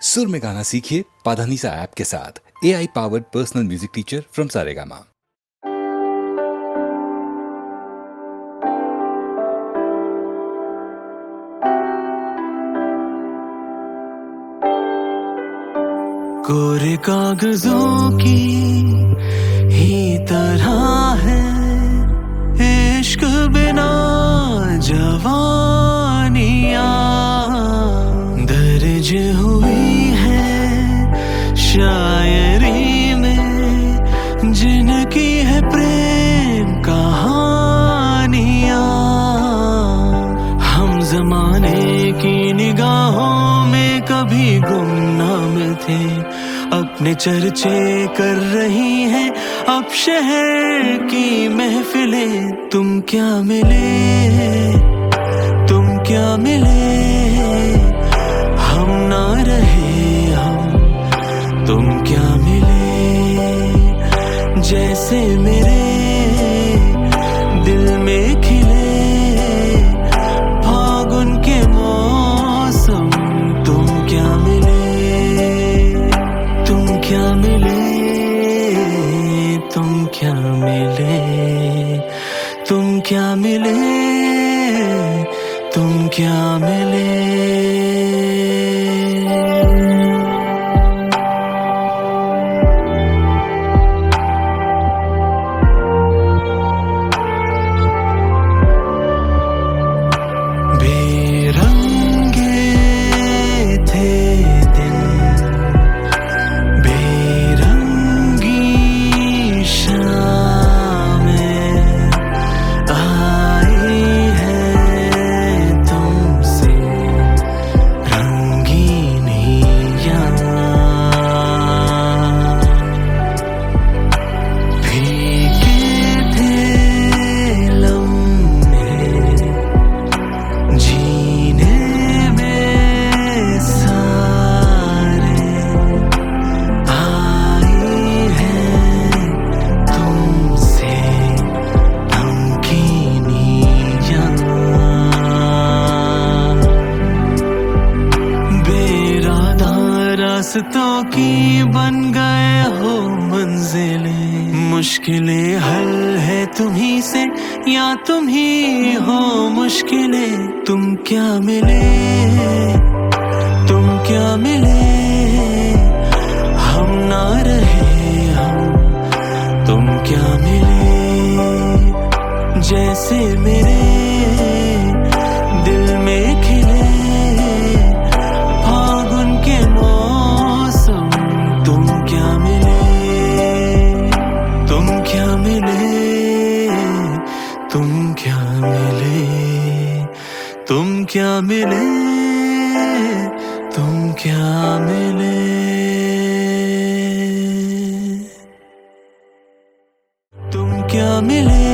सुर में गाना सीखिए पाधानीसा ऐप के साथ। AI powered personal music teacher from Saregama. कोरे कागजों की ही तरह है इश्क बिना जवानियां, दर्ज हुई है शायरी में जिनकी है प्रेम कहानियां। हम जमाने की निगाहों में कभी गुमनाम थे, अपने चर्चे कर रही हैं अब शहर की महफिलें। तुम क्या मिले, तुम क्या मिले, हम ना रहे हम, तुम क्या मिले, जैसे मेरे दिल में खिले फागुन के मौसम। तुम क्या मिले, तुम क्या मिले, तुम क्या मिले, तुम क्या मिले, तुम क्या मिले। रास्तों की बन गए हो मंजिलें, मुश्किलें हल है तुम्ही से या तुम ही हो मुश्किलें। तुम क्या मिले, तुम क्या मिले, हम ना रहे हम, तुम क्या मिले, जैसे मेरे दिल में खिले फागुन के मौसम। तुम क्या मिले, तुम क्या मिले, तुम क्या मिले, तुम क्या मिले, तुम क्या मिले, तुम क्या मिले,